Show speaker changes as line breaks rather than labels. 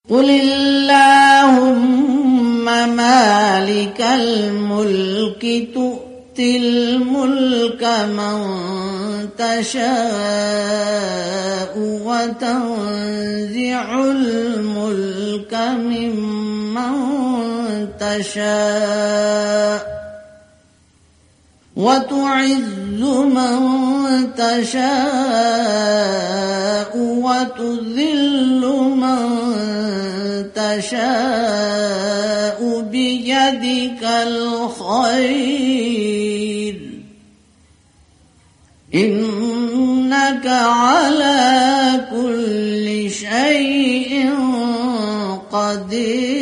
قل اللهم مالك الملك تؤتي الملك من تشاء وتنزع الملك ممن تشاء وتعز من تشاء وتذل من تشاء بيدك الخير إنك على كل شيء قدير